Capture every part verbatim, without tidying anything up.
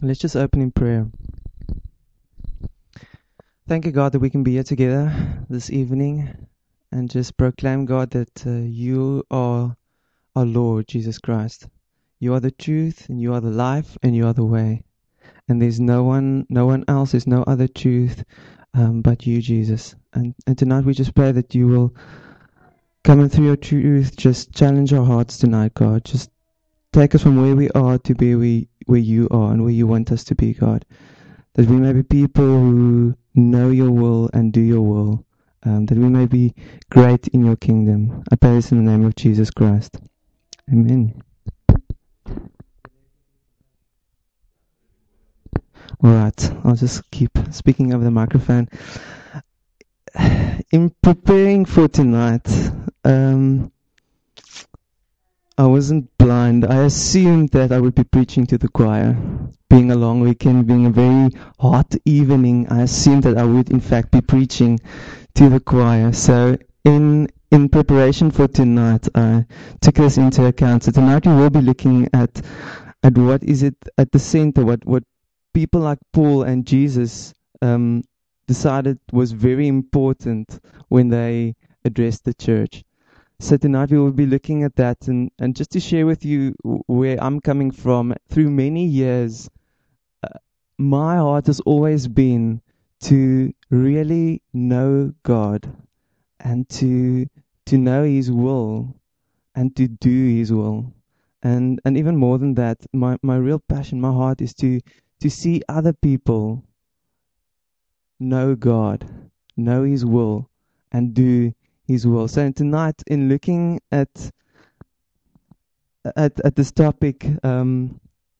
Let's just open in prayer. Thank you, God, that we can be here together this evening and just proclaim, God, that uh, you are our Lord Jesus Christ. You are the truth, and you are the life, and you are the way. And there's no one, no one else. There's no other truth um, but you, Jesus. And and tonight we just pray that you will come in through your truth. Just challenge our hearts tonight, God. Just take us from where we are to be where, where you are and where you want us to be, God. That we may be people who know your will and do your will. Um, that we may be great in your kingdom. I pray this in the name of Jesus Christ. Amen. Alright, I'll just keep speaking over the microphone. In preparing for tonight, um, I wasn't blind. I assumed that I would be preaching to the choir. Being a long weekend, being a very hot evening, I assumed that I would in fact be preaching to the choir. So in in preparation for tonight, I took this into account. So tonight we will be looking at at what is it at the center, what, what people like Paul and Jesus um, decided was very important when they addressed the church. So tonight we will be looking at that, and, and just to share with you where I'm coming from. Through many years, uh, my heart has always been to really know God and to to know His will and to do His will. And and even more than that, my, my real passion, my heart is to, to see other people know God, know His will, and do His will. So tonight, in looking at at at this topic, um,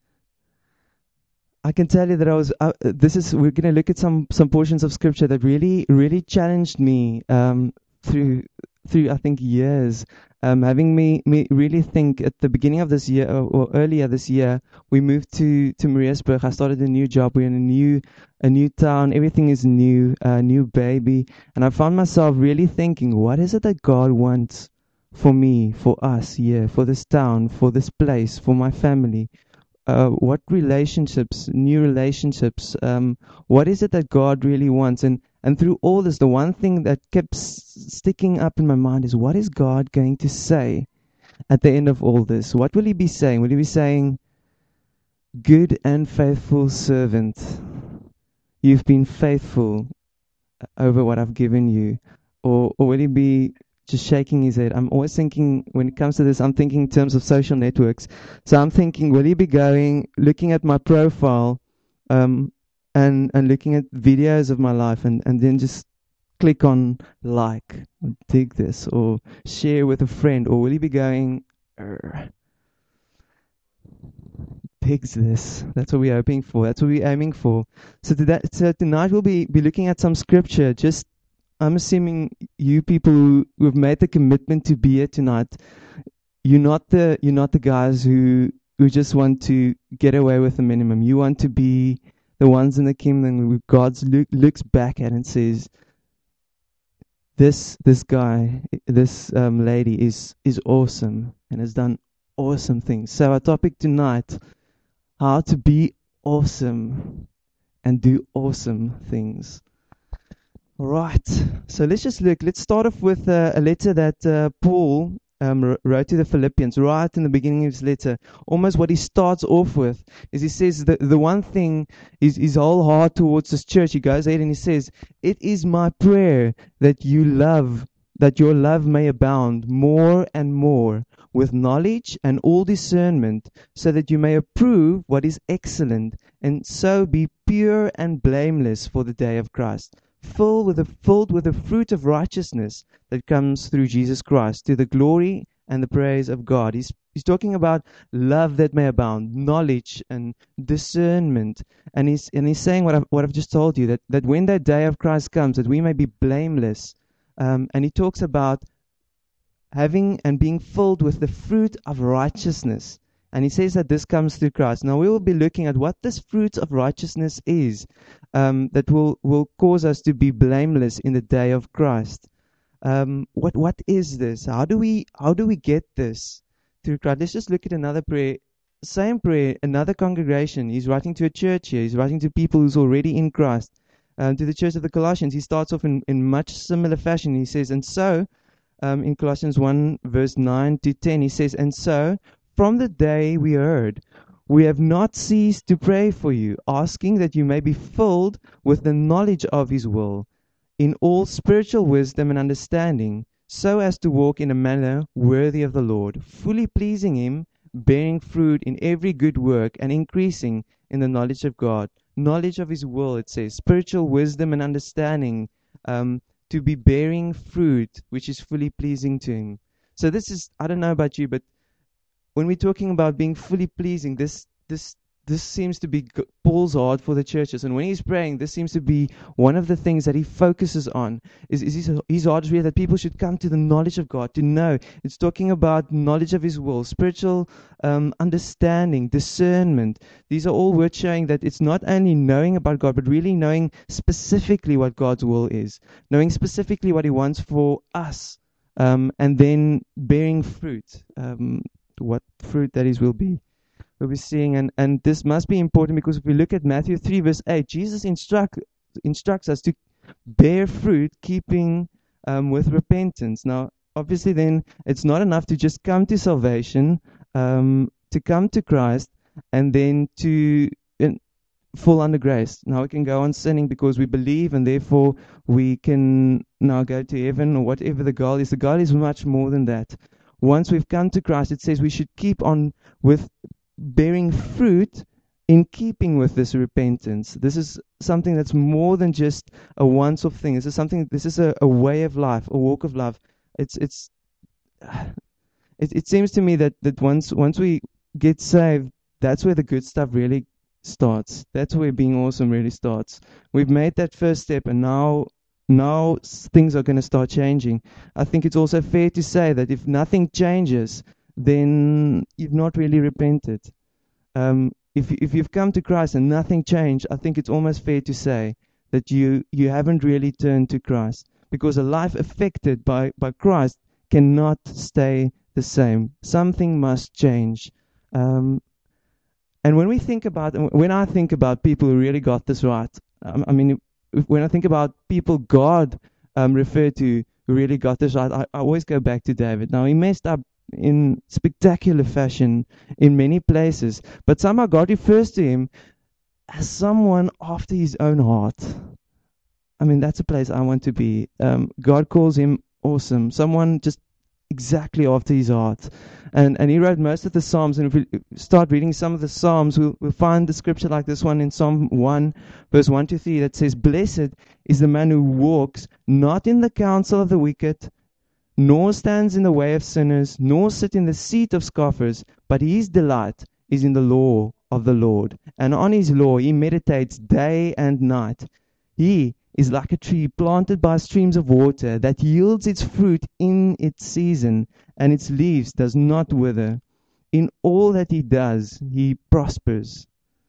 I can tell you that I was. Uh, this is we're going to look at some some portions of Scripture that really really challenged me um, through through I think years, um, having me me really think. At the beginning of this year or, or earlier this year, we moved to to Mariesburg. I started a new job. We're in a new a new town. Everything is new, a new baby, and I found myself really thinking, what is it that God wants for me, for us here, for this town, for this place, for my family? Uh, what relationships, new relationships, um, what is it that God really wants? And and through all this, the one thing that kept s- sticking up in my mind is, what is God going to say at the end of all this? What will He be saying? Will He be saying, good and faithful servant, you've been faithful over what I've given you? Or, or will He be just shaking His head? I'm always thinking, when it comes to this, I'm thinking in terms of social networks. So I'm thinking, will He be going, looking at my profile, um, and, and looking at videos of my life, and, and then just click on like, or dig this, or share with a friend? Or will He be going, pigs this? That's what we're hoping for. That's what we're aiming for. So, to that, so tonight we'll be, be looking at some scripture. Just, I'm assuming you people who, who have made the commitment to be here tonight, you're not the you're not the guys who who just want to get away with the minimum. You want to be the ones in the kingdom who God look, looks back at and says, this this guy, this um, lady is is awesome and has done awesome things. So our topic tonight, how to be awesome and do awesome things. All right, so let's just look. Let's start off with uh, a letter that uh, Paul um, wrote to the Philippians, right in the beginning of his letter. Almost what he starts off with is he says that the one thing is his whole heart towards this church. He goes ahead and he says, "It is my prayer that you love, that your love may abound more and more with knowledge and all discernment, so that you may approve what is excellent, and so be pure and blameless for the day of Christ, filled with the filled with the fruit of righteousness that comes through Jesus Christ, to the glory and the praise of God." He's he's talking about love that may abound, knowledge and discernment, and he's and he's saying what I've what I've just told you, that that when that day of Christ comes, that we may be blameless. Um, and he talks about having and being filled with the fruit of righteousness. And he says that this comes through Christ. Now we will be looking at what this fruit of righteousness is, um, that will, will cause us to be blameless in the day of Christ. Um, what what is this? How do we how do we get this through Christ? Let's just look at another prayer same prayer, another congregation. He's writing to a church here. He's writing to people who's already in Christ. Um, to the church of the Colossians, he starts off in, in much similar fashion. He says, and so, um, in Colossians one, verse nine to ten, he says, and so, from the day we heard, we have not ceased to pray for you, asking that you may be filled with the knowledge of his will, in all spiritual wisdom and understanding, so as to walk in a manner worthy of the Lord, fully pleasing him, bearing fruit in every good work, and increasing in the knowledge of God. Knowledge of his will, it says, spiritual wisdom and understanding, um, to be bearing fruit, which is fully pleasing to him. So this is, I don't know about you, but when we're talking about being fully pleasing, this this this seems to be Paul's heart for the churches. And when he's praying, this seems to be one of the things that he focuses on. Is, is his, his heart is really that people should come to the knowledge of God, to know. It's talking about knowledge of his will, spiritual um, understanding, discernment. These are all words showing that it's not only knowing about God, but really knowing specifically what God's will is, knowing specifically what he wants for us, um, and then bearing fruit. Um, what fruit that is will be. We'll be seeing, and, and this must be important because if we look at Matthew three, verse eight, Jesus instruct, instructs us to bear fruit, keeping um, with repentance. Now, obviously, then it's not enough to just come to salvation, um, to come to Christ, and then to in, fall under grace. Now we can go on sinning because we believe, and therefore we can now go to heaven or whatever the goal is. The goal is much more than that. Once we've come to Christ, it says we should keep on with bearing fruit in keeping with this repentance. This is something that's more than just a once-off thing. This is something. This is a, a way of life, a walk of life. It's it's. It, it seems to me that, that once once we get saved, that's where the good stuff really starts. That's where being awesome really starts. We've made that first step, and now now things are going to start changing. I think it's also fair to say that if nothing changes, then you've not really repented. Um, if if you've come to Christ and nothing changed, I think it's almost fair to say that you you haven't really turned to Christ, because a life affected by, by Christ cannot stay the same. Something must change. Um, and when we think about, when I think about people who really got this right, um, I mean, when I think about people God um, referred to who really got this right, I, I always go back to David. Now, he messed up in spectacular fashion in many places, but somehow God refers to him as someone after his own heart. I mean, that's a place I want to be. Um, God calls him awesome, someone just exactly after his heart. And and he wrote most of the Psalms, and if we start reading some of the Psalms, we'll, we'll find the scripture like this one in Psalm one, verse one to three, that says, "Blessed is the man who walks not in the counsel of the wicked, nor stands in the way of sinners, nor sit in the seat of scoffers, but his delight is in the law of the Lord, and on his law he meditates day and night. He is like a tree planted by streams of water that yields its fruit in its season, and its leaves does not wither. In all that he does, he prospers."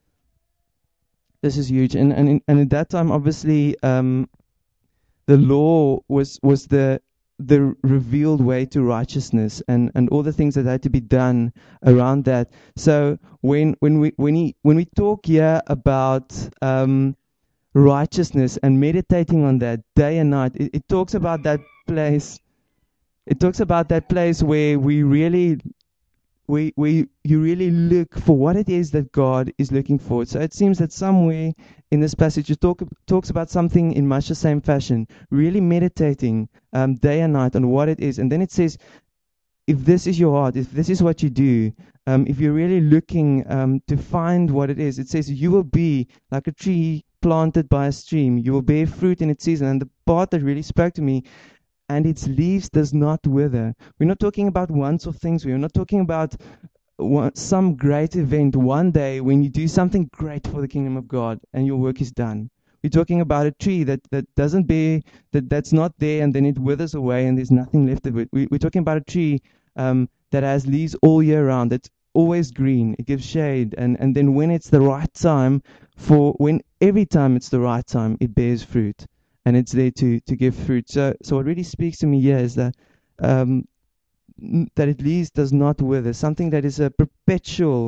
This is huge. And and, in, and at that time, obviously, um, the law was was the the revealed way to righteousness, and, and all the things that had to be done around that. So when when we when he when we talk here about um, righteousness and meditating on that day and night, it, it talks about that place. It talks about that place where we really, we we you really look for what it is that God is looking for. So it seems that somewhere in this passage it talk, talks about something in much the same fashion, really meditating um, day and night on what it is. And then it says, if this is your heart, if this is what you do, um, if you're really looking um, to find what it is, it says you will be like a tree planted by a stream. You will bear fruit in its season. And the part that really spoke to me, and its leaves does not wither. We're not talking about once-off things. We're not talking about one, some great event one day when you do something great for the kingdom of God and your work is done. We're talking about a tree that, that doesn't bear, that, that's not there, and then it withers away and there's nothing left of it. We, we're talking about a tree um, that has leaves all year round. It's always green. It gives shade. And, and then when it's the right time, for when every time it's the right time, it bears fruit. And it's there to, to give fruit. So so what really speaks to me here is that um, that it leaves does not wither. Something that is a perpetual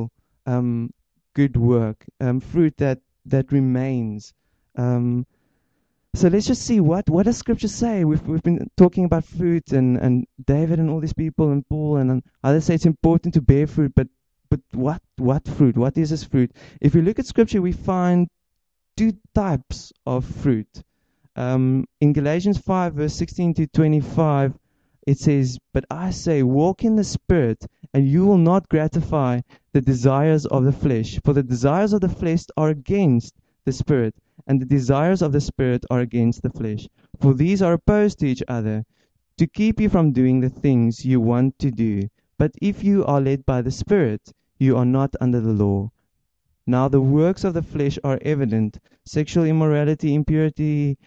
um, good work, um, fruit that that remains. Um, so let's just see what what does Scripture say. We've we've been talking about fruit and, and David and all these people and Paul and, and others say it's important to bear fruit, but but what what fruit? What is this fruit? If we look at Scripture, we find two types of fruit. Um, in Galatians five, verse sixteen to twenty-five, it says, "But I say, walk in the Spirit, and you will not gratify the desires of the flesh. For the desires of the flesh are against the Spirit, and the desires of the Spirit are against the flesh. For these are opposed to each other, to keep you from doing the things you want to do. But if you are led by the Spirit, you are not under the law. Now the works of the flesh are evident: sexual immorality, impurity,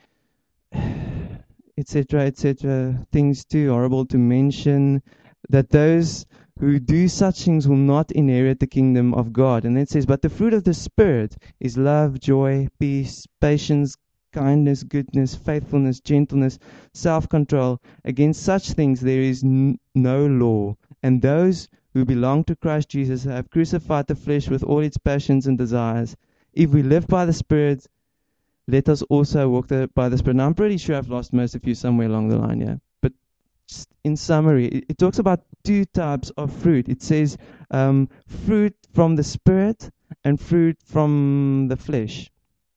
et cetera, et cetera. Things too horrible to mention, that those who do such things will not inherit the kingdom of God." And it says, "But the fruit of the Spirit is love, joy, peace, patience, kindness, goodness, faithfulness, gentleness, self-control. Against such things there is n- no law. And those who belong to Christ Jesus have crucified the flesh with all its passions and desires. If we live by the Spirit, let us also walk the, by the Spirit." Now, I'm pretty sure I've lost most of you somewhere along the line here. But just in summary, it, it talks about two types of fruit. It says um, fruit from the Spirit and fruit from the flesh.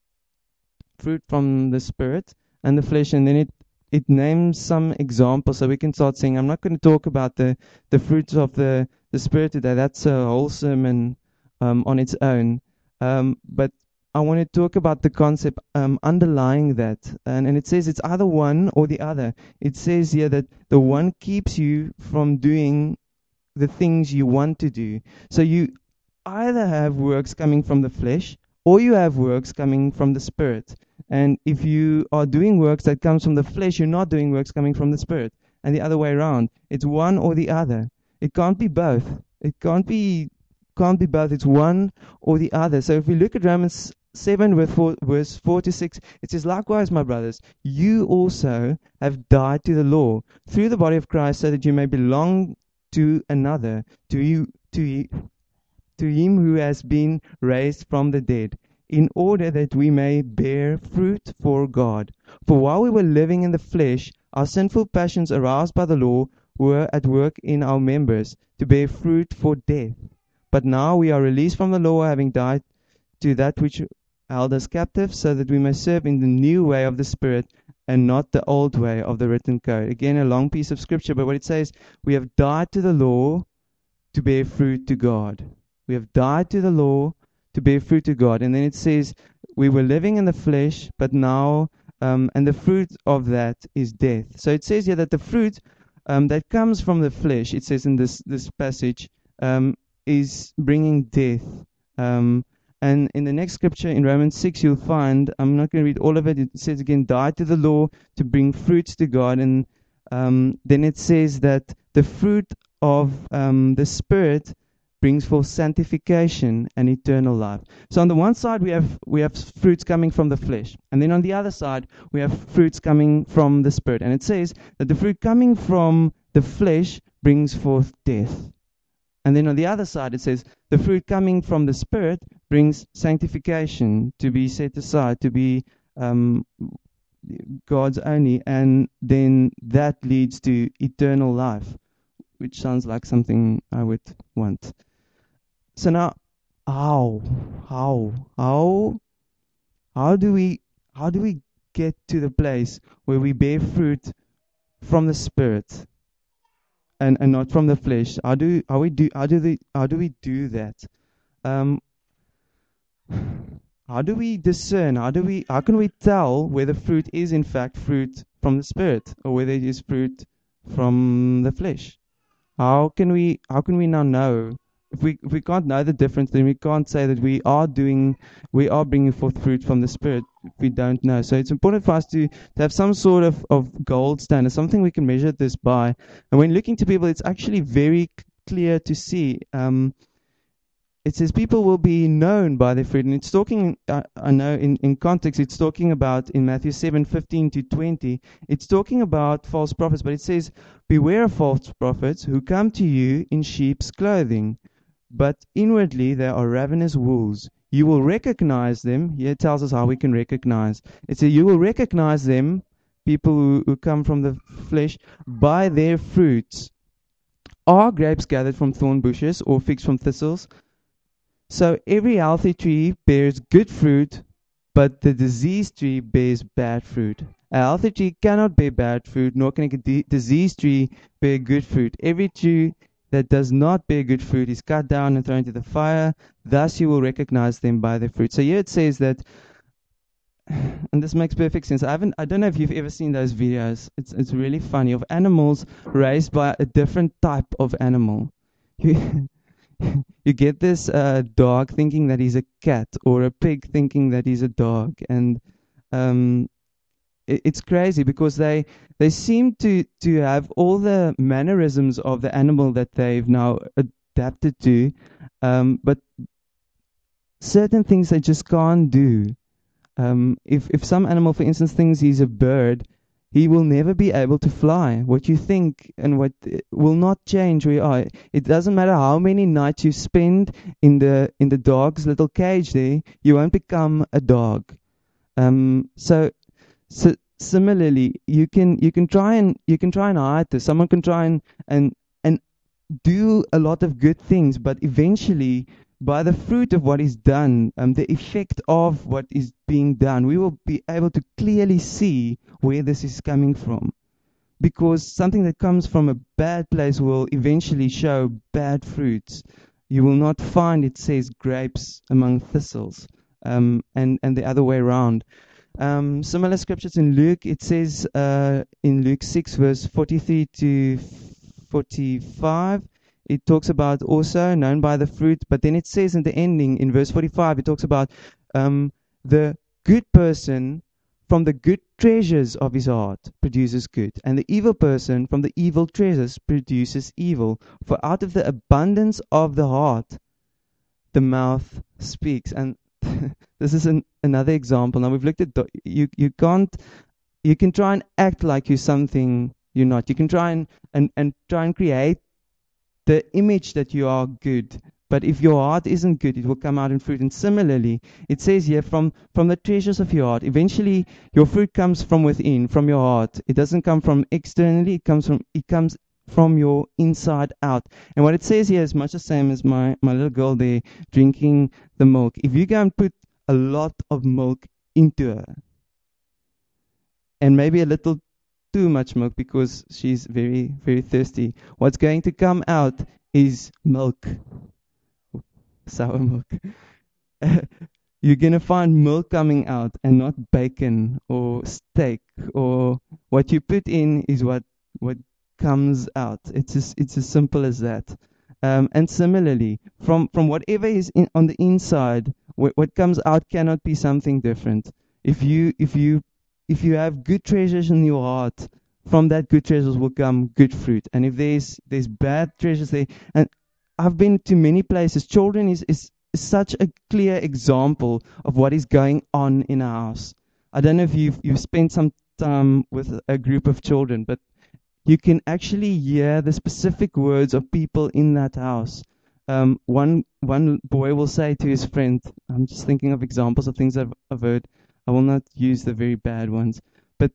Fruit from the Spirit and the flesh. And then it, it names some examples. So we can start saying, I'm not going to talk about the, the fruits of the, the Spirit today. That's a whole sermon um, on its own. Um, but I want to talk about the concept um, underlying that. And, and it says it's either one or the other. It says here that the one keeps you from doing the things you want to do. So you either have works coming from the flesh or you have works coming from the Spirit. And if you are doing works that comes from the flesh, you're not doing works coming from the Spirit. And the other way around. It's one or the other. It can't be both. It can't be can't be both. It's one or the other. So if we look at Romans seven, verse four, verse four to six, it says, "Likewise, my brothers, you also have died to the law through the body of Christ, so that you may belong to another, to you, to you, to him who has been raised from the dead, in order that we may bear fruit for God. For while we were living in the flesh, our sinful passions aroused by the law were at work in our members, to bear fruit for death. But now we are released from the law, having died to that which held us captive, so that we may serve in the new way of the Spirit and not the old way of the written code." Again, a long piece of scripture, but what it says, we have died to the law to bear fruit to God. We have died to the law to bear fruit to God. And then it says, we were living in the flesh, but now, um, and the fruit of that is death. So it says here that the fruit um, that comes from the flesh, it says in this, this passage, um, is bringing death. Um, and in the next scripture, in Romans six, you'll find, I'm not going to read all of it, it says again, "Die to the law to bring fruits to God." And um, then it says that the fruit of um, the Spirit brings forth sanctification and eternal life. So on the one side, we have we have fruits coming from the flesh. And then on the other side, we have fruits coming from the Spirit. And it says that the fruit coming from the flesh brings forth death. And then on the other side, it says the fruit coming from the Spirit brings sanctification, to be set aside, to be um, God's only. And then that leads to eternal life, which sounds like something I would want. So now, how, how, how, how do we, how do we get to the place where we bear fruit from the Spirit and, and not from the flesh? How do, how we do, how do the, how do we do that? Um, how do we discern? How do we, how can we tell whether fruit is in fact fruit from the Spirit or whether it is fruit from the flesh? How can we, how can we now know? If we if we can't know the difference, then we can't say that we are doing, we are bringing forth fruit from the Spirit if we don't know. So it's important for us to, to have some sort of, of gold standard, something we can measure this by. And when looking to people, it's actually very clear to see. Um, it says people will be known by their fruit. And it's talking, uh, I know in, in context, it's talking about in Matthew seven, fifteen to twenty, it's talking about false prophets. But it says, "Beware of false prophets who come to you in sheep's clothing, but inwardly they are ravenous wolves. You will recognize them. Here it tells us how we can recognize. It says you will recognize them, people who, who come from the flesh, by their fruits. Are grapes gathered from thorn bushes or figs from thistles? So every healthy tree bears good fruit, but the diseased tree bears bad fruit. A healthy tree cannot bear bad fruit, nor can a di- diseased tree bear good fruit. Every tree that does not bear good fruit is cut down and thrown into the fire. Thus you will recognize them by their fruit. So here it says that, and this makes perfect sense. I haven't, I don't know if you've ever seen those videos. It's it's really funny of animals raised by a different type of animal. You, you get this uh, dog thinking that he's a cat, or a pig thinking that he's a dog, and um, it, it's crazy because they they seem to to have all the mannerisms of the animal that they've now adapted to, um, but certain things they just can't do. Um, if if some animal, for instance, thinks he's a bird, he will never be able to fly. What you think and what uh, will not change where you are. It doesn't matter how many nights you spend in the in the dog's little cage there, you won't become a dog. Um, so so similarly, you can you can try and you can try and hide this. Someone can try and and and do a lot of good things, but eventually, by the fruit of what is done, um, the effect of what is being done, we will be able to clearly see where this is coming from. Because something that comes from a bad place will eventually show bad fruits. You will not find, it says, grapes among thistles, um, and, and the other way around. Um, similar scriptures in Luke, it says uh, in Luke six, verse forty-three to forty-five, it talks about also known by the fruit, but then it says in the ending, in verse forty-five, it talks about um, the good person from the good treasures of his heart produces good, and the evil person from the evil treasures produces evil. For out of the abundance of the heart, the mouth speaks. And this is an, another example. Now we've looked at do- you. You can't. You can try and act like you're something you're not. You can try and and, and try and create the image that you are good. But if your heart isn't good, it will come out in fruit. And similarly, it says here, from, from the treasures of your heart, eventually your fruit comes from within, from your heart. It doesn't come from externally, it comes from it comes from your inside out. And what it says here is much the same as my, my little girl there drinking the milk. If you go and put a lot of milk into her, and maybe a little too much milk because she's very, very thirsty, what's going to come out is milk. Sour milk. You're going to find milk coming out and not bacon or steak, or what you put in is what what comes out. It's as, it's as simple as that. Um, and similarly, from, from whatever is in, on the inside, what, what comes out cannot be something different. If you if you if you have good treasures in your heart, from that good treasures will come good fruit. And if there's there's bad treasures there, and I've been to many places, children is, is, is such a clear example of what is going on in a house. I don't know if you've you've spent some time with a group of children, but you can actually hear the specific words of people in that house. Um, one one boy will say to his friend, I'm just thinking of examples of things I've, I've heard. I will not use the very bad ones, but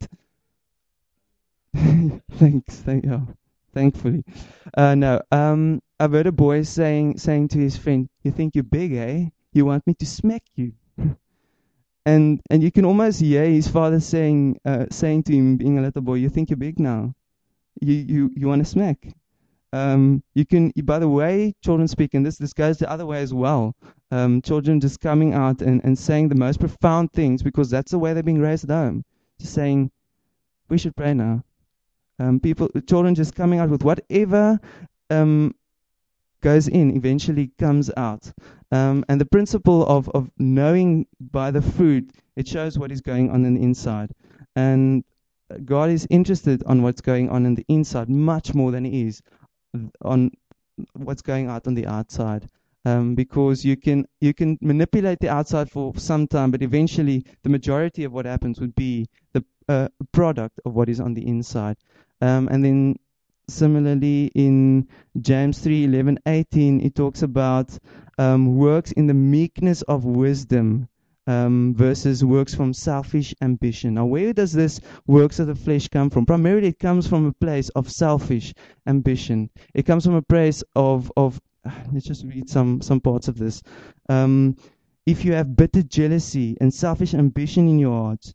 thanks, thank you. Thankfully, uh, no. Um, I've heard a boy saying saying to his friend, "You think you're big, eh? You want me to smack you?" and and you can almost hear his father saying uh, saying to him, being a little boy, "You think you're big now? You you you want to smack?" Um, you can, by the way, children speak, and this this goes the other way as well. Um, children just coming out and, and saying the most profound things because that's the way they're being raised at home. Just saying, "We should pray now." Um, people, children just coming out with whatever um, goes in eventually comes out. Um, and the principle of, of knowing by the fruit, it shows what is going on in the inside. And God is interested on what's going on in the inside much more than He is on what's going out on the outside. Um, because you can you can manipulate the outside for some time, but eventually the majority of what happens would be the uh, product of what is on the inside. Um, and then similarly, in James three eleven eighteen, it talks about um, works in the meekness of wisdom um, versus works from selfish ambition. Now, where does this works of the flesh come from? Primarily, it comes from a place of selfish ambition. It comes from a place of, of let's just read some, some parts of this. Um, if you have bitter jealousy and selfish ambition in your heart,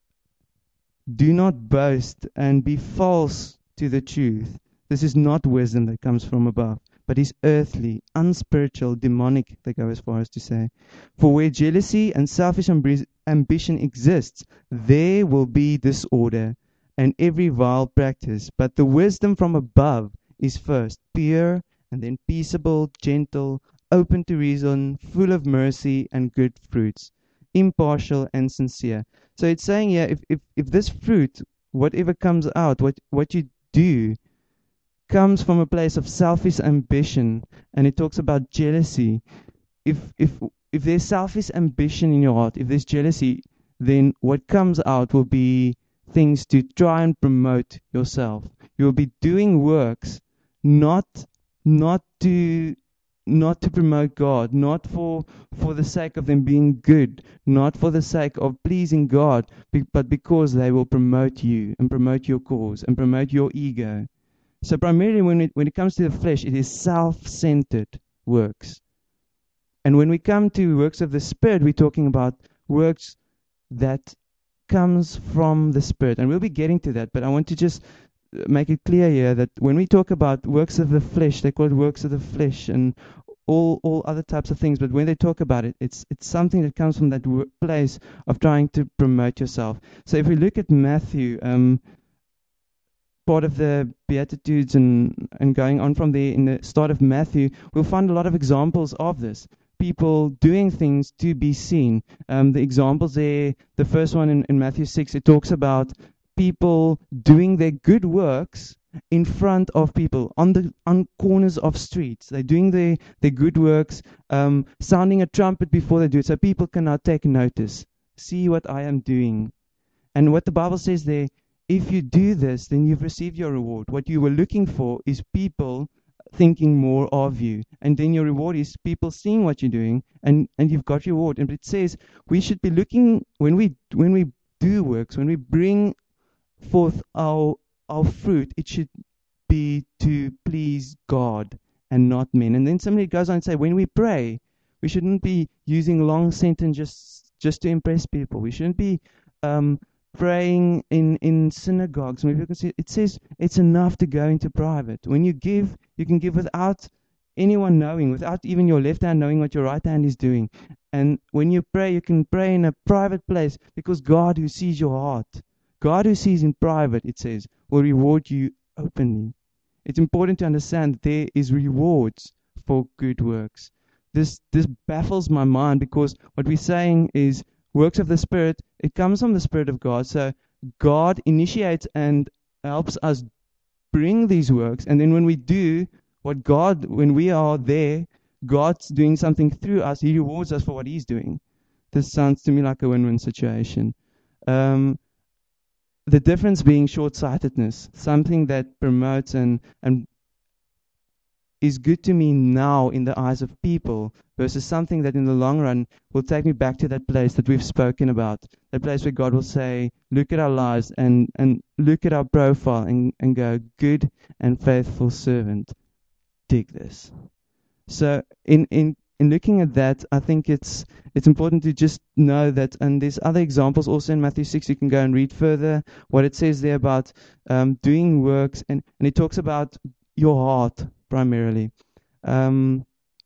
do not boast and be false to the truth. This is not wisdom that comes from above, but is earthly, unspiritual, demonic, they go as far as to say. For where jealousy and selfish amb- ambition exists, there will be disorder and every vile practice. But the wisdom from above is first pure, and then peaceable, gentle, open to reason, full of mercy and good fruits, impartial and sincere. So it's saying here, if, if, if this fruit, whatever comes out, what, what you do, comes from a place of selfish ambition, and it talks about jealousy. If if if there's selfish ambition in your heart, if there's jealousy, then what comes out will be things to try and promote yourself. You'll be doing works not not to not to promote God, not for for the sake of them being good, not for the sake of pleasing God, but because they will promote you and promote your cause and promote your ego. So primarily when it, when it comes to the flesh, it is self-centered works. And when we come to works of the Spirit, we're talking about works that comes from the Spirit. And we'll be getting to that, but I want to just make it clear here that when we talk about works of the flesh, they call it works of the flesh and all all other types of things. But when they talk about it, it's it's something that comes from that w- place of trying to promote yourself. So if we look at Matthew, um, part of the Beatitudes and, and going on from there in the start of Matthew, we'll find a lot of examples of this. People doing things to be seen. Um, the examples there, the first one in, in Matthew six, it talks about people doing their good works in front of people, on the on corners of streets. They're doing their, their good works, um, sounding a trumpet before they do it, so people cannot take notice. See what I am doing. And what the Bible says there, if you do this, then you've received your reward. What you were looking for is people thinking more of you. And then your reward is people seeing what you're doing, and, and you've got your reward. And it says we should be looking, when we when we do works, when we bring forth our our fruit, it should be to please God and not men. And then somebody goes on and say, when we pray, we shouldn't be using long sentences just, just to impress people. We shouldn't be um, praying in, in synagogues. Maybe you can see it says it's enough to go into private. When you give, you can give without anyone knowing, without even your left hand knowing what your right hand is doing. And when you pray, you can pray in a private place, because God, who sees your heart, God who sees in private, it says, will reward you openly. It's important to understand that there is rewards for good works. This this baffles my mind, because what we're saying is works of the Spirit, it comes from the Spirit of God. So God initiates and helps us bring these works. And then when we do what God, when we are there, God's doing something through us. He rewards us for what He's doing. This sounds to me like a win-win situation. Um, the difference being short-sightedness, something that promotes and, and is good to me now in the eyes of people, versus something that in the long run will take me back to that place that we've spoken about, that place where God will say, look at our lives and, and look at our profile and, and go, good and faithful servant, dig this. So in, in, in looking at that, I think it's it's important to just know that, and there's other examples also in Matthew six, you can go and read further what it says there about um, doing works, and, and it talks about your heart primarily. Um,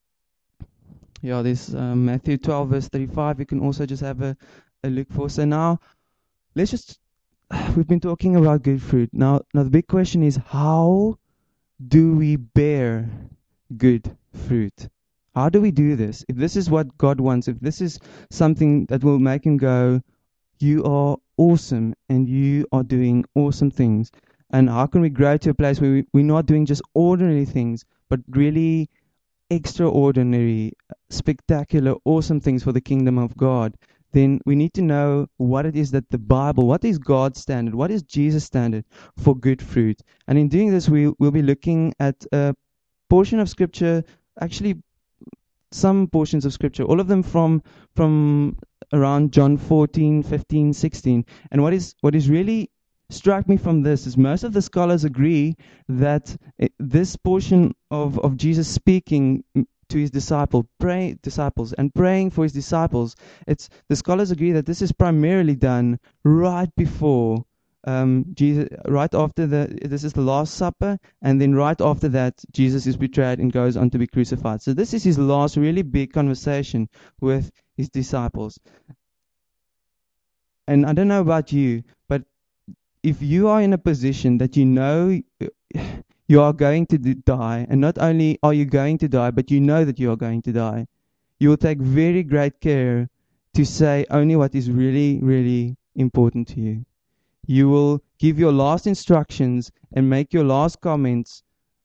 yeah, there's um, Matthew twelve verse thirty-five, you can also just have a, a look for. So now, let's just, we've been talking about good fruit. Now, now the big question is, how do we bear good fruit? How do we do this? If this is what God wants, if this is something that will make Him go, you are awesome and you are doing awesome things. And how can we grow to a place where we, we're not doing just ordinary things, but really extraordinary, spectacular, awesome things for the kingdom of God? then we need to know what it is that the Bible, what is God's standard, what is Jesus' standard for good fruit. And in doing this, we will be looking at a portion of Scripture, actually some portions of Scripture, all of them from from around John fourteen, fifteen, sixteen. And what is what is really struck me from this is most of the scholars agree that it, this portion of, of Jesus speaking to his disciple, pray, disciples and praying for his disciples, it's the scholars agree that this is primarily done right before um, Jesus, right after the this is the Last Supper, and then right after that Jesus is betrayed and goes on to be crucified. So this is his last really big conversation with his disciples. And I don't know about you, but if you are in a position that you know you are going to die, and not only are you going to die, but you know that you are going to die, you will take very great care to say only what is really, really important to you. You will give your last instructions and make your last comments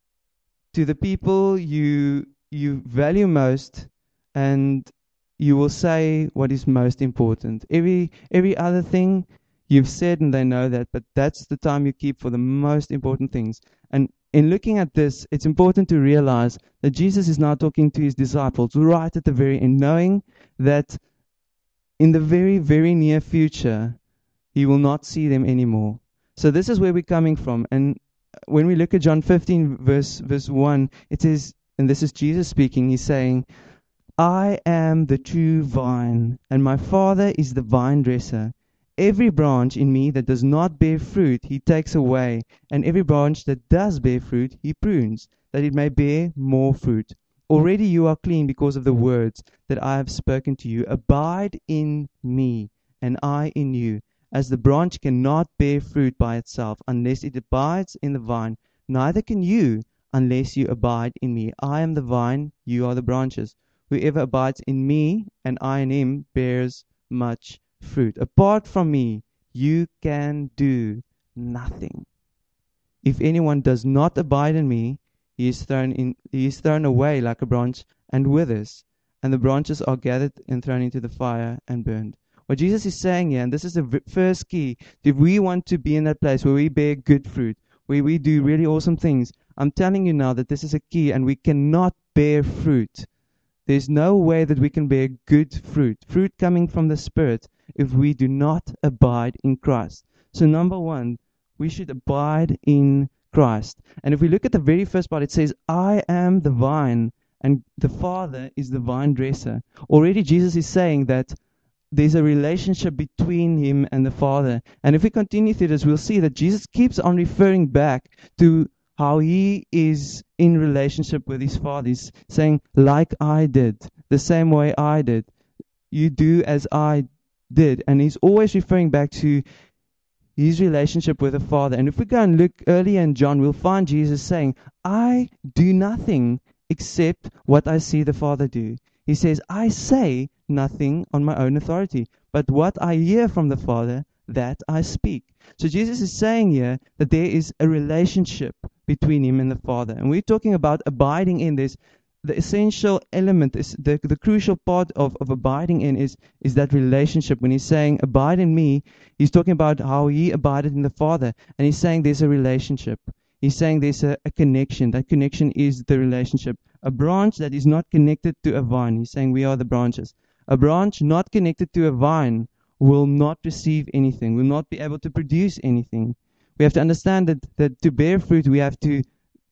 to the people you you value most, and you will say what is most important. Every every other thing you've said and they know that, but that's the time you keep for the most important things. And in looking at this, it's important to realize that Jesus is now talking to his disciples right at the very end, knowing that in the very, very near future, he will not see them anymore. So this is where we're coming from. And when we look at John fifteen, verse, verse one, it says, and this is Jesus speaking, he's saying, I am the true vine, and my Father is the vine dresser. Every branch in me that does not bear fruit, he takes away, and every branch that does bear fruit, he prunes, that it may bear more fruit. Already you are clean because of the words that I have spoken to you. Abide in me, and I in you. As the branch cannot bear fruit by itself unless it abides in the vine, neither can you unless you abide in me. I am the vine, you are the branches. Whoever abides in me, and I in him, bears much fruit. Apart from me, you can do nothing. If anyone does not abide in me, he is thrown in, he is thrown away like a branch and withers, and the branches are gathered and thrown into the fire and burned. What Jesus is saying here, and this is the first key, if we want to be in that place where we bear good fruit, where we do really awesome things, I'm telling you now that this is a key, and we cannot bear fruit. There's no way that we can bear good fruit, fruit coming from the Spirit, if we do not abide in Christ. So number one, we should abide in Christ. And if we look at the very first part, it says, I am the vine, and the Father is the vine dresser. Already Jesus is saying that there's a relationship between him and the Father. And if we continue through this, we'll see that Jesus keeps on referring back to how he is in relationship with his Father. He's saying, like I did, the same way I did, you do as I did. And he's always referring back to his relationship with the Father. And if we go and look earlier in John, we'll find Jesus saying, I do nothing except what I see the Father do. He says, I say nothing on my own authority, but what I hear from the Father, that I speak. So Jesus is saying here that there is a relationship between him and the Father. And we're talking about abiding in this. The essential element, is the, the crucial part of, of abiding in is, is that relationship. When he's saying, abide in me, he's talking about how he abided in the Father. And he's saying there's a relationship. He's saying there's a, a connection. That connection is the relationship. A branch that is not connected to a vine, he's saying we are the branches. A branch not connected to a vine will not receive anything, will not be able to produce anything. We have to understand that, that to bear fruit, we have to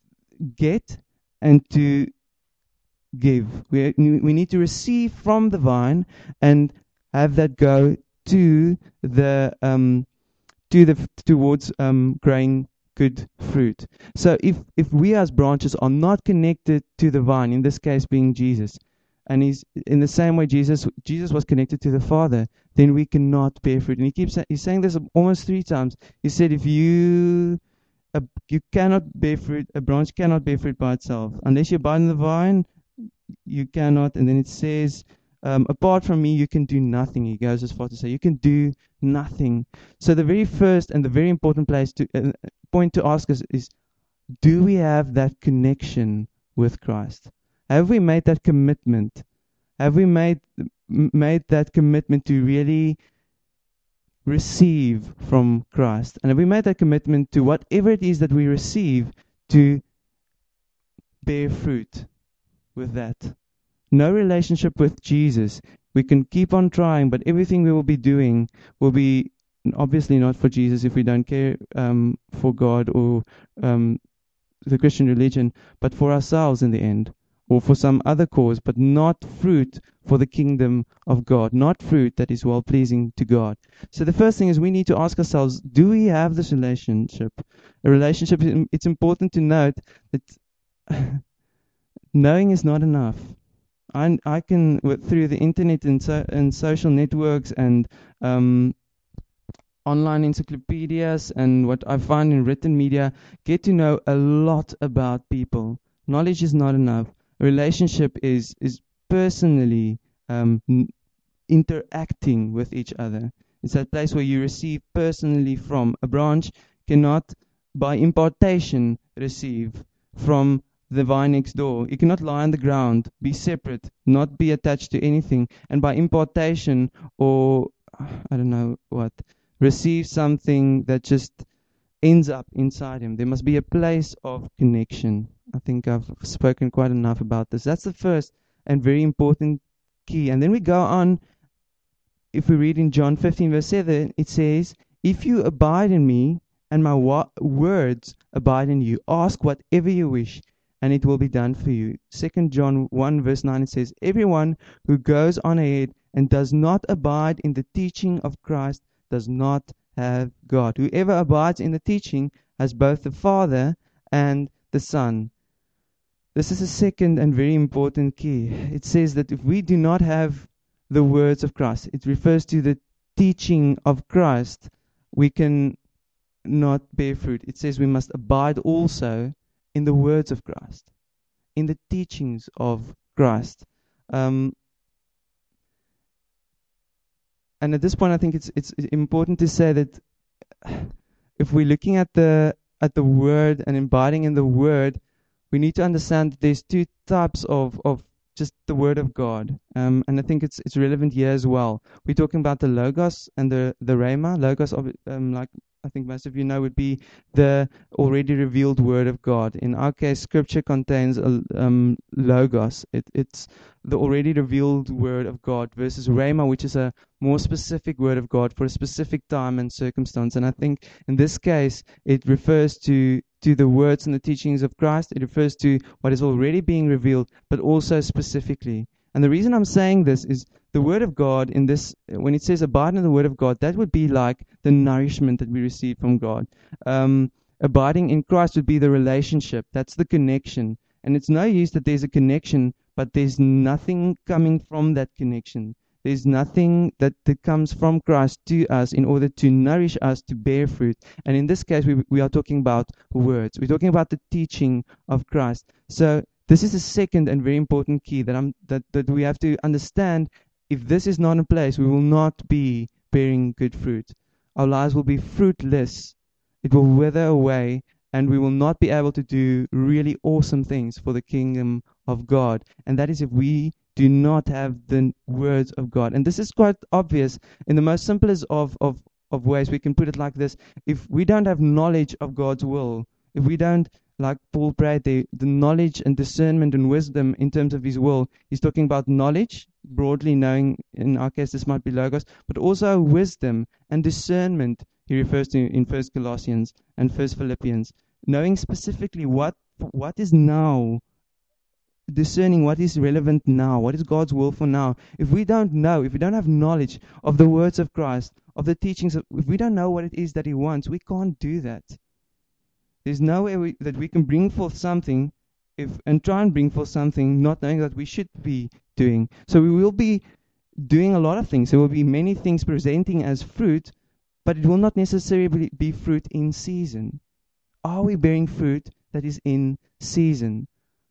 get and to give. We, we need to receive from the vine and have that go to the um, to the towards um, growing good fruit. So if if we as branches are not connected to the vine, in this case being Jesus, and he's in the same way Jesus Jesus was connected to the Father, then we cannot bear fruit. And he keeps he's saying this almost three times. He said, if you uh, you cannot bear fruit, a branch cannot bear fruit by itself unless you abide in the vine. You cannot. And then it says, um, apart from me, you can do nothing. He goes as far to say, you can do nothing. So the very first and the very important place to uh, point to ask us is, do we have that connection with Christ? Have we made that commitment? Have we made m- made that commitment to really receive from Christ, and if we made that commitment to whatever it is that we receive, to bear fruit with that. No relationship with Jesus. We can keep on trying, but everything we will be doing will be obviously not for Jesus if we don't care um, for God or um, the Christian religion, but for ourselves in the end, or for some other cause, but not fruit for the kingdom of God, not fruit that is well pleasing to God. So the first thing is we need to ask ourselves, do we have this relationship? A relationship, it's important to note that knowing is not enough. I, I can, through the internet and, so, and social networks and um, online encyclopedias and what I find in written media, get to know a lot about people. Knowledge is not enough. A relationship is is personally um, n- interacting with each other. It's that place where you receive personally from. A branch cannot, by impartation, receive from the vine next door. You cannot lie on the ground, be separate, not be attached to anything, and by impartation or I don't know what, receive something that just ends up inside him. There must be a place of connection. I think I've spoken quite enough about this. That's the first and very important key. And then we go on. If we read in John fifteen verse seven, it says, "If you abide in me and my wa- words abide in you, ask whatever you wish, and it will be done for you." Second John one verse nine, it says, "Everyone who goes on ahead and does not abide in the teaching of Christ does not have God. Whoever abides in the teaching has both the Father and the Son." This is a second and very important key. It says that if we do not have the words of Christ, it refers to the teaching of Christ, we can not bear fruit. It says we must abide also in the words of Christ, in the teachings of Christ. Um, and at this point, I think it's it's important to say that if we're looking at the at the word and abiding in the word, we need to understand that there's two types of, of just the word of God. Um, and I think it's it's relevant here as well. We're talking about the Logos and the, the Rhema. Logos, of, um, like I think most of you know, would be the already revealed word of God. In our case, Scripture contains a, um, Logos. It, it's the already revealed word of God versus Rhema, which is a more specific word of God for a specific time and circumstance. And I think in this case, it refers to to the words and the teachings of Christ. It refers to what is already being revealed, but also specifically. And the reason I'm saying this is the Word of God in this, when it says abide in the Word of God, that would be like the nourishment that we receive from God. Um, abiding in Christ would be the relationship. That's the connection. And it's no use that there's a connection, but there's nothing coming from that connection. There's nothing that, that comes from Christ to us in order to nourish us to bear fruit. And in this case, we, we are talking about words. We're talking about the teaching of Christ. So this is the second and very important key that, I'm, that, that we have to understand. If this is not in place, we will not be bearing good fruit. Our lives will be fruitless. It will wither away, and we will not be able to do really awesome things for the kingdom of God. And that is if we do not have the words of God. And this is quite obvious in the most simplest of, of, of ways. We can put it like this. If we don't have knowledge of God's will, if we don't, like Paul prayed, the, the knowledge and discernment and wisdom in terms of his will, he's talking about knowledge, broadly knowing, in our case this might be Logos, but also wisdom and discernment, he refers to in First Colossians and First Philippians, knowing specifically what what is now, discerning what is relevant now, what is God's will for now. If we don't know, if we don't have knowledge of the words of Christ, of the teachings, of, if we don't know what it is that he wants, we can't do that. There's no way we, that we can bring forth something if and try and bring forth something not knowing that we should be doing. So we will be doing a lot of things. There will be many things presenting as fruit, but it will not necessarily be fruit in season. Are we bearing fruit that is in season?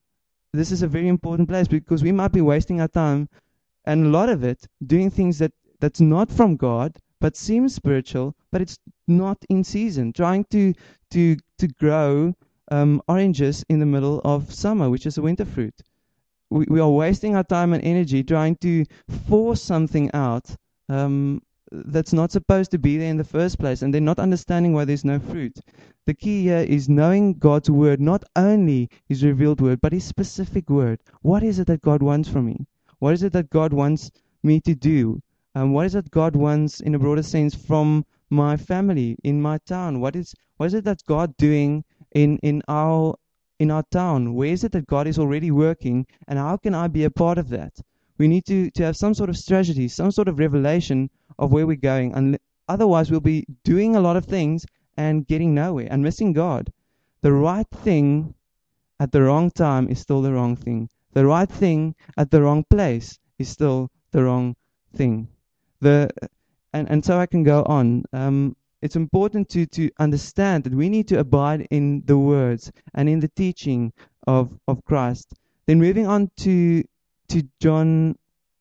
This is a very important place because we might be wasting our time, and a lot of it, doing things that, that's not from God, but seems spiritual, but it's not in season. Trying to to to grow um, oranges in the middle of summer, which is a winter fruit. we, we are wasting our time and energy trying to force something out um, that's not supposed to be there in the first place, and then not understanding why there's no fruit. The key here is knowing God's word, not only his revealed word, but his specific word. What is it that God wants from me? What is it that God wants me to do? Um, what is it God wants, in a broader sense, from my family, in my town? What is what is it that God doing in in our in our town? Where is it that God is already working, and how can I be a part of that? We need to, to have some sort of strategy, some sort of revelation of where we're going. And otherwise, we'll be doing a lot of things and getting nowhere and missing God. The right thing at the wrong time is still the wrong thing. The right thing at the wrong place is still the wrong thing. The and, and so I can go on. Um, it's important to, to understand that we need to abide in the words and in the teaching of, of Christ. Then moving on to to John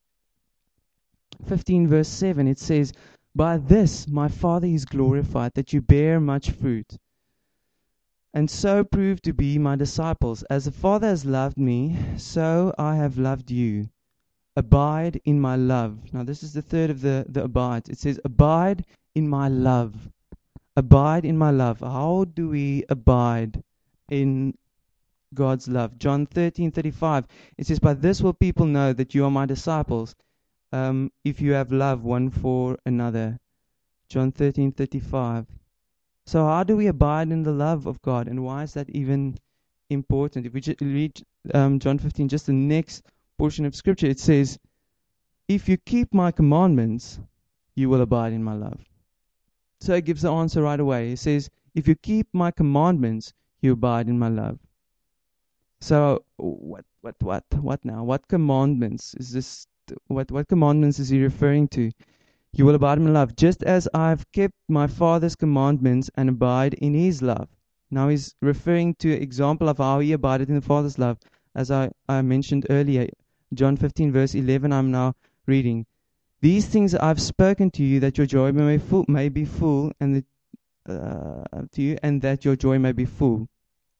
fifteen verse seven, it says, "By this my Father is glorified, that you bear much fruit, and so prove to be my disciples. As the Father has loved me, so I have loved you. Abide in my love." Now this is the third of the, the abide. It says, abide in my love. Abide in my love. How do we abide in God's love? John thirteen thirty-five, it says, "By this will people know that you are my disciples, um, if you have love one for another." John thirteen thirty-five. So how do we abide in the love of God, and why is that even important? If we just read um, John fifteen, just the next portion of scripture, it says, "If you keep my commandments, you will abide in my love." So it gives the answer right away. It says, if you keep my commandments, you abide in my love. So what, what, what, what now? What commandments is this? What, what commandments is he referring to? You will abide in my love, just as I've kept my Father's commandments and abide in his love. Now he's referring to an example of how he abided in the Father's love. As I, I mentioned earlier, John fifteen verse eleven, I'm now reading. "These things I've spoken to you, that your joy may, full, may be full, and that, uh, to you, and that your joy may be full."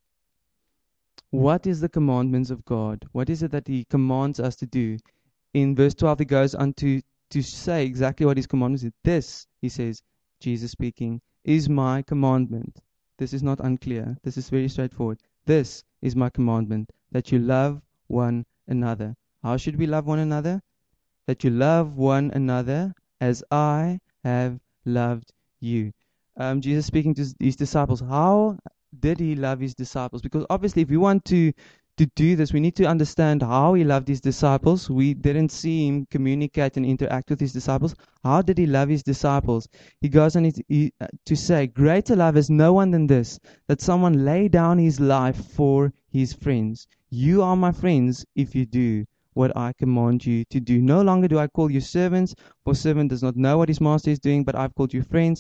What is the commandments of God? What is it that he commands us to do? In verse twelve, he goes on to, to say exactly what his commandments is. This, he says, Jesus speaking, "is my commandment." This is not unclear. This is very straightforward. "This is my commandment, that you love one another." How should we love one another? That you love one another as I have loved you. Um, Jesus speaking to his disciples. How did he love his disciples? Because obviously, if we want to to do this, we need to understand how he loved his disciples. We didn't see him communicate and interact with his disciples. How did he love his disciples? He goes on to say, "Greater love has no one than this, that someone lay down his life for his friends. You are my friends if you do what I command you to do. No longer do I call you servants, for servant does not know what his master is doing, but I've called you friends.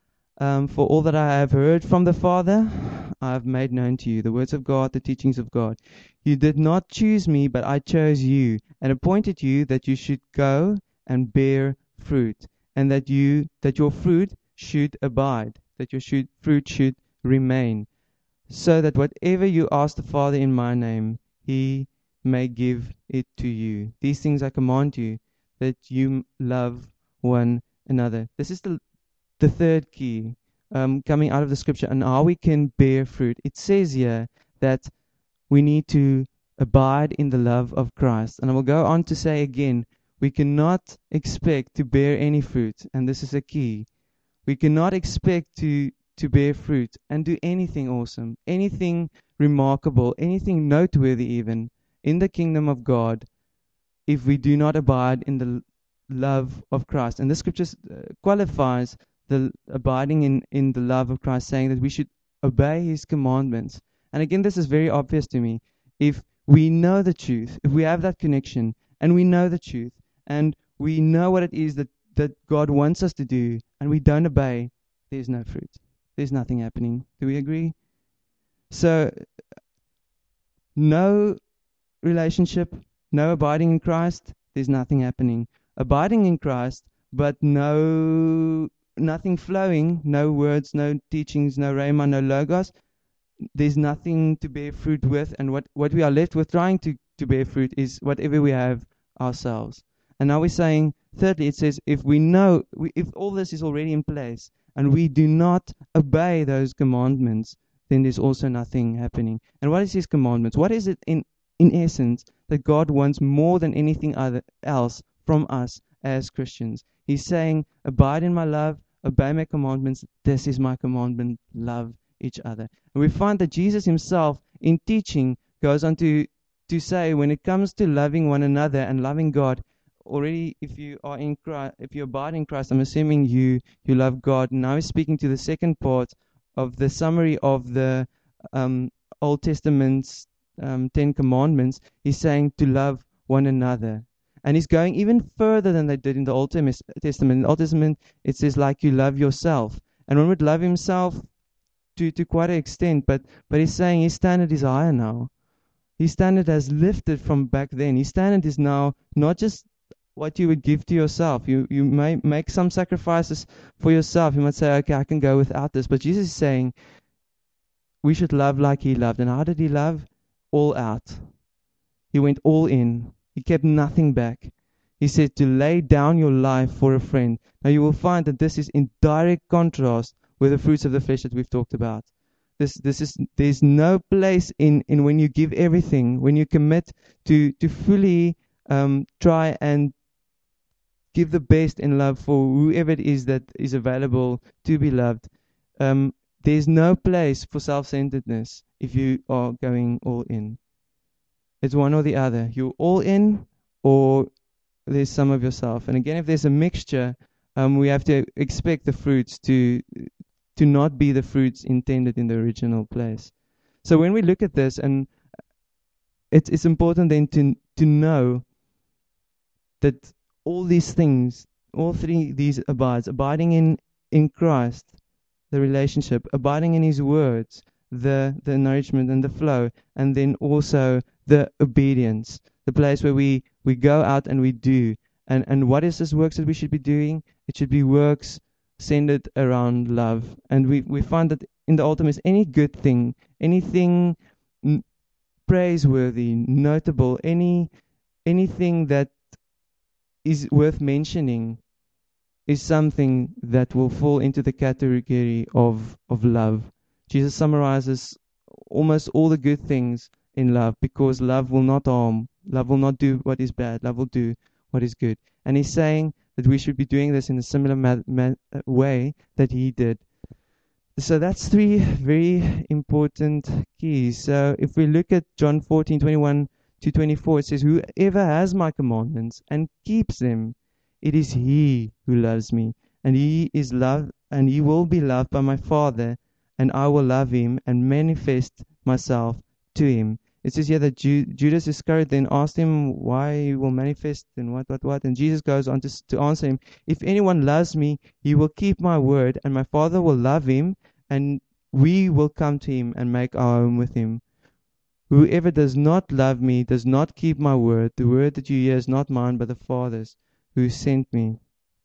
Um, for all that I have heard from the Father, I have made known to you the words of God, the teachings of God. You did not choose me, but I chose you and appointed you that you should go and bear fruit, and that you that your fruit should abide, that your should, fruit should remain, so that whatever you ask the Father in my name, he may give it to you. These things I command you, that you love one another." This is the the third key um, coming out of the scripture, and how we can bear fruit. It says here that we need to abide in the love of Christ. And I will go on to say again, we cannot expect to bear any fruit, and this is a key. We cannot expect to, to bear fruit and do anything awesome, anything remarkable, anything noteworthy even in the kingdom of God if we do not abide in the love of Christ. And the scripture uh, qualifies the abiding in, in the love of Christ, saying that we should obey his commandments. And again, this is very obvious to me. If we know the truth, if we have that connection, and we know the truth, and we know what it is that, that God wants us to do, and we don't obey, there's no fruit. There's nothing happening. Do we agree? So, no relationship, no abiding in Christ, there's nothing happening. Abiding in Christ, but no nothing flowing, no words, no teachings, no rhema, no logos, there's nothing to bear fruit with. And what, what we are left with, trying to to bear fruit is whatever we have ourselves. And now we're saying, thirdly, it says, if we know, we, if all this is already in place and we do not obey those commandments, then there's also nothing happening. And what is His commandments? What is it in, in essence that God wants more than anything other else from us as Christians? He's saying, abide in my love, obey my commandments. This is my commandment, love each other. And we find that Jesus Himself, in teaching, goes on to, to say, when it comes to loving one another and loving God, already if you are in Christ, if you abide in Christ, I'm assuming you, you love God. Now He's speaking to the second part of the summary of the um, Old Testament's um, Ten Commandments. He's saying to love one another. And He's going even further than they did in the Old Testament. In the Old Testament, it says, like you love yourself. And one would love himself to, to quite an extent, but, but He's saying His standard is higher now. His standard has lifted from back then. His standard is now not just what you would give to yourself. You you may make some sacrifices for yourself. You might say, okay, I can go without this. But Jesus is saying we should love like He loved. And how did He love? All out. He went all in. He kept nothing back. He said to lay down your life for a friend. Now you will find that this is in direct contrast with the fruits of the flesh that we've talked about. This this is there's no place in, in when you give everything, when you commit to to fully um, try and give the best in love for whoever it is that is available to be loved. Um, there's no place for self-centeredness if you are going all in. It's one or the other. You're all in, or there's some of yourself. And again, if there's a mixture, um, we have to expect the fruits to to not be the fruits intended in the original place. So when we look at this, and it's it's important then to to know that all these things, all three these abides, abiding in, in Christ, the relationship, abiding in His words, the, the nourishment and the flow, and then also the obedience, the place where we, we go out and we do. And, and what is this works that we should be doing? It should be works centered around love. And we, we find that in the ultimate, any good thing, anything n- praiseworthy, notable, any anything that is worth mentioning is something that will fall into the category of, of love. Jesus summarizes almost all the good things in love, because love will not harm, love will not do what is bad, love will do what is good. And He's saying that we should be doing this in a similar ma- ma- way that He did. So that's three very important keys. So if we look at John fourteen twenty-one to twenty-four, it says, whoever has my commandments and keeps them, it is he who loves me, and he is loved, and he will be loved by my Father, and I will love him and manifest myself to him. It says here that Ju- Judas Iscariot then asked Him why He will manifest and what, what, what. And Jesus goes on to, to answer him, if anyone loves me, he will keep my word, and my Father will love him, and we will come to him and make our home with him. Whoever does not love me does not keep my word. The word that you hear is not mine, but the Father's who sent me.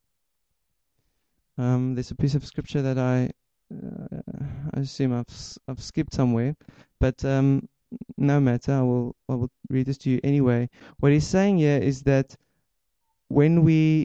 Um, there's a piece of scripture that I, uh, I assume I've I've skipped somewhere, but um, no matter. I will I will read this to you anyway. What he's saying here is that when we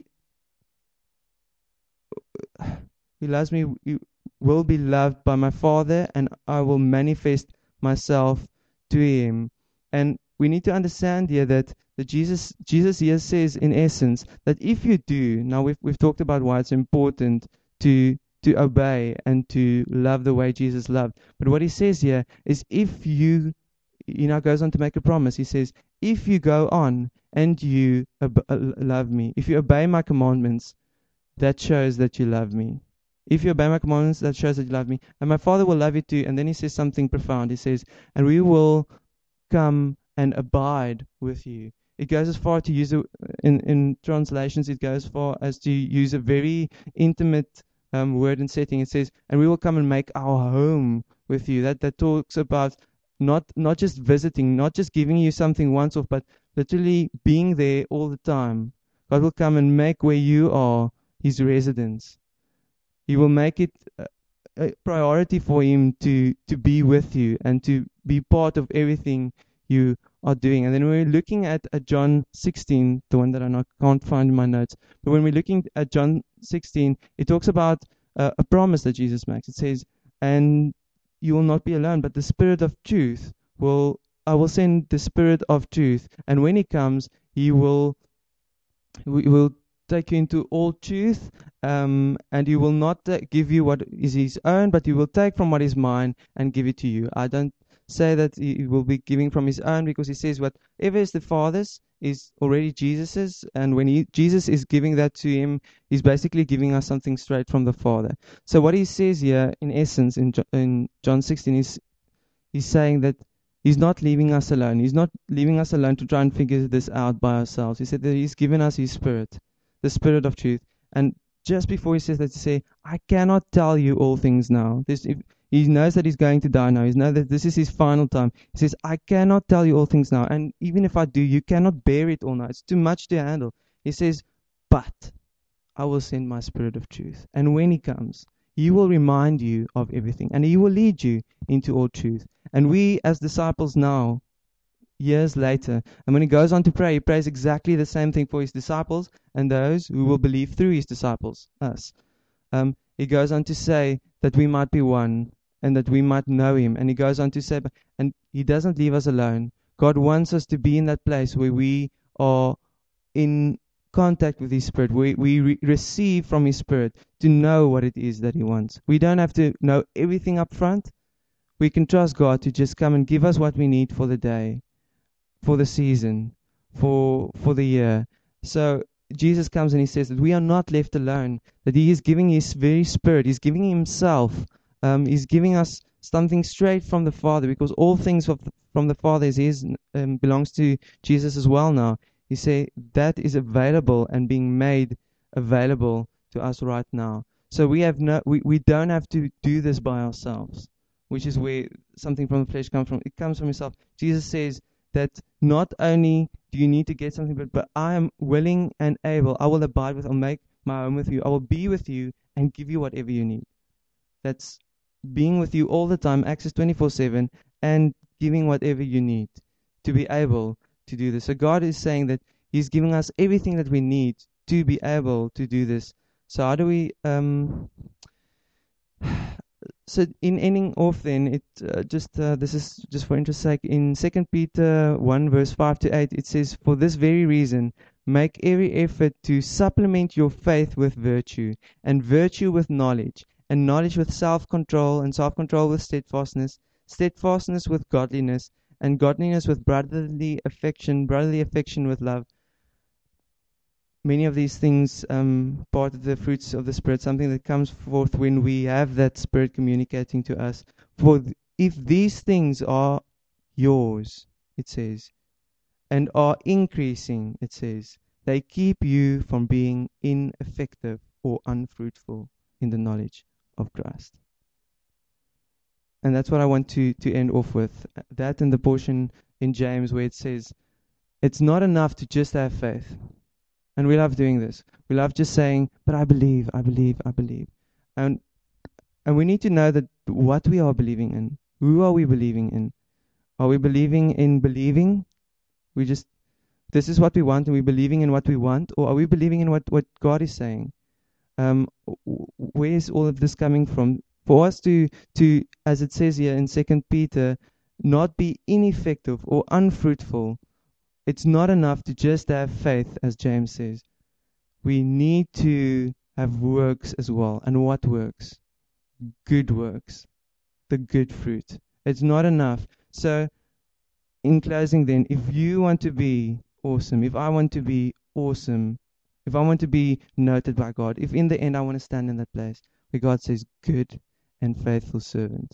He loves me, you will be loved by my Father, and I will manifest myself to him. And we need to understand here that, that Jesus Jesus here says in essence that if you do, now we've we've talked about why it's important to to obey and to love the way Jesus loved. But what he says here is if you he now goes on to make a promise. He says, if you go on and you ob- uh, love me, if you obey my commandments, that shows that you love me. If you obey my commandments, that shows that you love me. And my Father will love you too. And then he says something profound. He says, and we will come and abide with you. It goes as far to use, a, in, in translations, it goes as far as to use a very intimate um, word and setting. It says, and we will come and make our home with you. That that talks about not not just visiting, not just giving you something once off, but literally being there all the time. God will come and make where you are his residence. He will make it a, a priority for him to, to be with you and to be part of everything you are doing. And then we're looking at, at John sixteen, the one that I not, can't find in my notes. But when we're looking at John sixteen, it talks about uh, a promise that Jesus makes. It says, and you will not be alone, but the Spirit of truth will, I will send the Spirit of truth. And when he comes, he will, he will take you into all truth, um, and he will not uh, give you what is his own, but he will take from what is mine and give it to you. I don't say that he will be giving from his own, because he says whatever is the Father's is already Jesus's, and when he, Jesus is giving that to him, he's basically giving us something straight from the Father. So what he says here, in essence, in, in John sixteen, is he's saying that he's not leaving us alone. He's not leaving us alone to try and figure this out by ourselves. He said that he's given us his Spirit, the Spirit of truth. And just before he says that, he say, I cannot tell you all things now. This, if, he knows that he's going to die now. He knows that this is his final time. He says, I cannot tell you all things now. And even if I do, you cannot bear it all now. It's too much to handle. He says, but I will send my Spirit of truth. And when he comes, he will remind you of everything. And he will lead you into all truth. And we as disciples now, years later, and when he goes on to pray, he prays exactly the same thing for his disciples and those who will believe through his disciples, us. Um, he goes on to say that we might be one and that we might know him. And he goes on to say, and he doesn't leave us alone. God wants us to be in that place where we are in contact with his Spirit. We, we re- receive from his Spirit to know what it is that he wants. We don't have to know everything up front. We can trust God to just come and give us what we need for the day, for the season, for for the year. So Jesus comes and he says that we are not left alone, that he is giving his very Spirit, he's giving himself, um, he's giving us something straight from the Father, because all things from the Father is his, um, belongs to Jesus as well now. He said that is available and being made available to us right now. So we have no, we, we don't have to do this by ourselves, which is where something from the flesh comes from. It comes from himself. Jesus says that not only do you need to get something, but, but I am willing and able. I will abide with, I'll make my home with you. I will be with you and give you whatever you need. That's being with you all the time, access twenty-four seven, and giving whatever you need to be able to do this. So God is saying that he's giving us everything that we need to be able to do this. So how do we... Um, So in ending off then, it uh, just uh, this is just for interest's sake. In Second Peter one verse five to eight, it says, "For this very reason, make every effort to supplement your faith with virtue, and virtue with knowledge, and knowledge with self-control, and self-control with steadfastness, steadfastness with godliness, and godliness with brotherly affection, brotherly affection with love." Many of these things, um, part of the fruits of the Spirit, something that comes forth when we have that Spirit communicating to us. For th- if these things are yours, it says, and are increasing, it says, they keep you from being ineffective or unfruitful in the knowledge of Christ. And that's what I want to, to end off with. That and the portion in James where it says, it's not enough to just have faith. And we love doing this. We love just saying, but I believe, I believe, I believe. And and we need to know that what we are believing in. Who are we believing in? Are we believing in believing? We just, this is what we want, and we're believing in what we want? Or are we believing in what, what God is saying? Um, where is all of this coming from? For us to, to, as it says here in Second Peter, not be ineffective or unfruitful. It's not enough to just have faith, as James says. We need to have works as well. And what works? Good works. The good fruit. It's not enough. So, in closing then, if you want to be awesome, if I want to be awesome, if I want to be noted by God, if in the end I want to stand in that place where God says, good and faithful servant.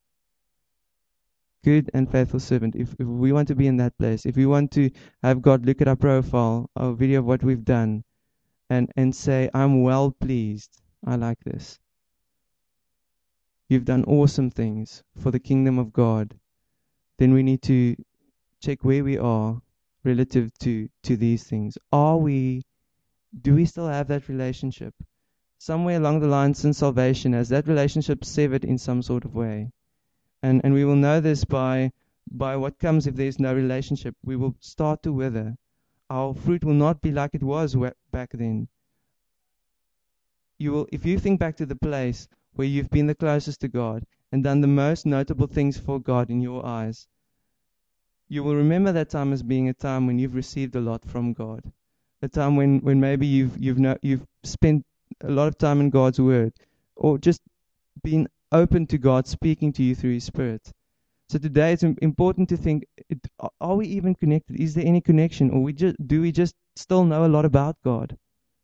Good and faithful servant. If, if we want to be in that place, if we want to have God look at our profile, our video of what we've done, and, and say, I'm well pleased, I like this. You've done awesome things for the kingdom of God. Then we need to check where we are relative to, to these things. Are we, do we still have that relationship? Somewhere along the line since salvation, has that relationship severed in some sort of way? And and we will know this by by what comes if there's no relationship. We will start to wither. Our fruit will not be like it was back then. You will, if you think back to the place where you've been the closest to God and done the most notable things for God in your eyes, you will remember that time as being a time when you've received a lot from God. A time when, when maybe you've you've no, you've spent a lot of time in God's Word, or just been open to God speaking to you through His Spirit. So today it's important to think: it, are we even connected? Is there any connection, or we just do we just still know a lot about God?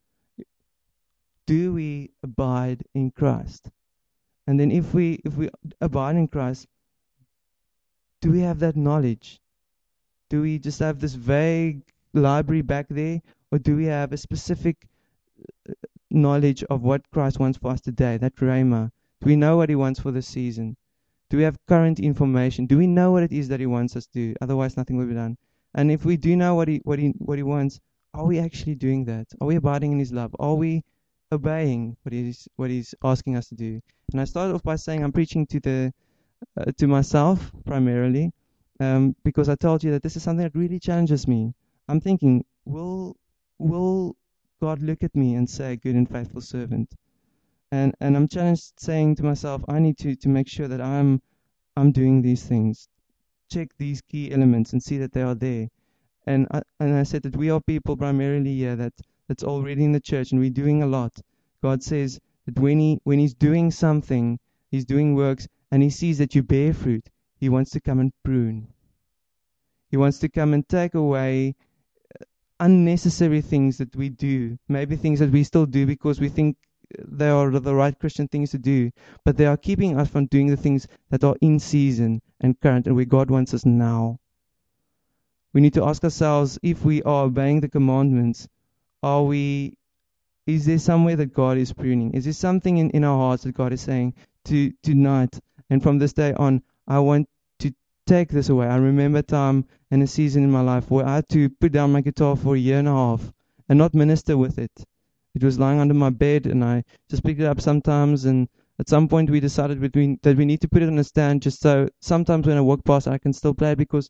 Do we abide in Christ? And then if we if we abide in Christ, do we have that knowledge? Do we just have this vague library back there, or do we have a specific knowledge of what Christ wants for us today, that rhema? Do we know what He wants for this season? Do we have current information? Do we know what it is that He wants us to do? Otherwise, nothing will be done. And if we do know what He what He what He wants, are we actually doing that? Are we abiding in His love? Are we obeying what He's what He's asking us to do? And I started off by saying I'm preaching to the uh, to myself primarily, um, because I told you that this is something that really challenges me. I'm thinking, will will God look at me and say, "Good and faithful servant"? And and I'm challenged, saying to myself, I need to to make sure that I'm I'm doing these things, check these key elements, and see that they are there. And I, and I said that we are people primarily here that that's already in the church, and we're doing a lot. God says that when he when He's doing something, He's doing works, and He sees that you bear fruit, He wants to come and prune. He wants to come and take away unnecessary things that we do, maybe things that we still do because we think they are the right Christian things to do, but they are keeping us from doing the things that are in season and current and where God wants us now. We need to ask ourselves, if we are obeying the commandments, are we, is there somewhere that God is pruning? Is there something in, in our hearts that God is saying to tonight and from this day on, I want to take this away? I remember a time and a season in my life where I had to put down my guitar for a year and a half and not minister with it. It was lying under my bed, and I just picked it up sometimes, and at some point we decided between that we need to put it on a stand just so sometimes when I walk past I can still play it, because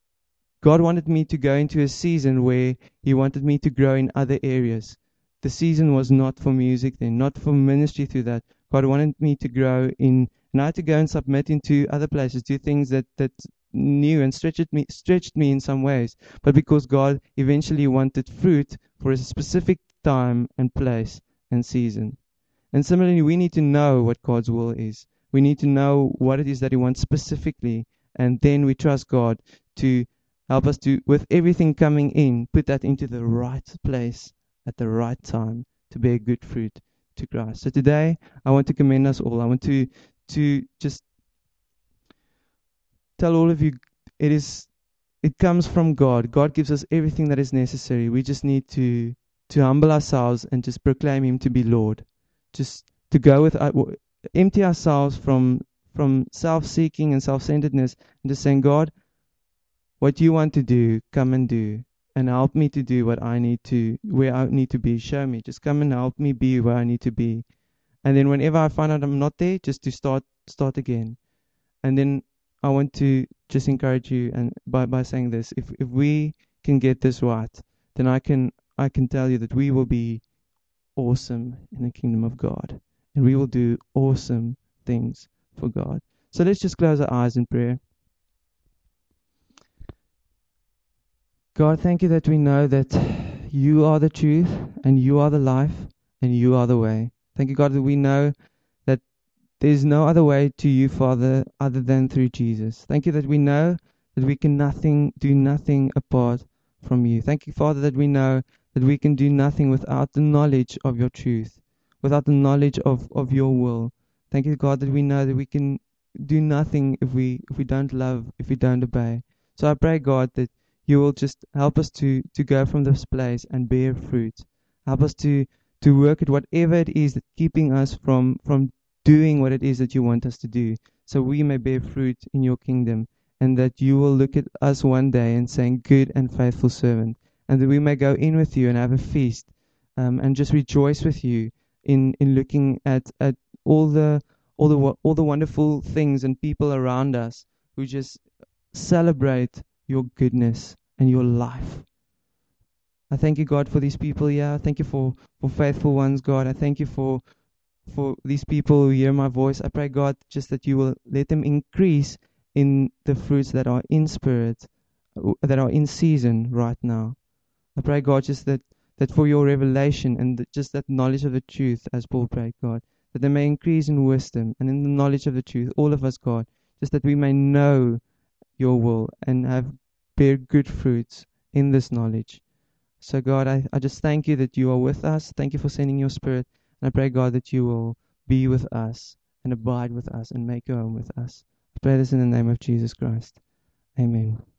God wanted me to go into a season where He wanted me to grow in other areas. The season was not for music then, not for ministry through that. God wanted me to grow in, and I had to go and submit into other places, do things that, that knew and stretched me, stretched me in some ways. But because God eventually wanted fruit for a specific time and place and season. And similarly, we need to know what God's will is. We need to know what it is that He wants specifically, and then we trust God to help us to, with everything coming in, put that into the right place at the right time to bear good fruit to Christ. So today, I want to commend us all. I want to to just tell all of you, it is it comes from God. God gives us everything that is necessary. We just need to to humble ourselves and just proclaim Him to be Lord. Just to go with, uh, empty ourselves from from self-seeking and self-centeredness, and just saying, God, what You want to do, come and do, and help me to do what I need to, where I need to be. Show me. Just come and help me be where I need to be. And then whenever I find out I'm not there, just to start start again. And then I want to just encourage you, and by by saying this, if if we can get this right, then I can. I can tell you that we will be awesome in the kingdom of God, and we will do awesome things for God. So let's just close our eyes in prayer. God, thank You that we know that You are the truth, and You are the life, and You are the way. Thank You, God, that we know that there's no other way to You, Father, other than through Jesus. Thank You that we know that we can nothing do nothing apart from You. Thank You, Father, that we know that we can do nothing without the knowledge of Your truth, without the knowledge of, of Your will. Thank You, God, that we know that we can do nothing if we if we don't love, if we don't obey. So I pray, God, that You will just help us to, to go from this place and bear fruit. Help us to, to work at whatever it is that's keeping us from, from doing what it is that You want us to do, so we may bear fruit in Your kingdom, and that You will look at us one day and saying, good and faithful servant. And that we may go in with You and have a feast, um, and just rejoice with You in, in looking at, at all the all the all the wonderful things and people around us who just celebrate your goodness and your life. I thank you, God, for these people here. I thank you for, for faithful ones, God. I thank you for for these people who hear my voice. I pray, God, just that you will let them increase in the fruits that are in spirit, uh, that are in season right now. I pray, God, just that, that for your revelation and that just that knowledge of the truth, as Paul prayed, God, that they may increase in wisdom and in the knowledge of the truth, all of us, God, just that we may know your will and have bear good fruits in this knowledge. So, God, I, I just thank you that you are with us. Thank you for sending your spirit. And I pray, God, that you will be with us and abide with us and make your home with us. I pray this in the name of Jesus Christ. Amen.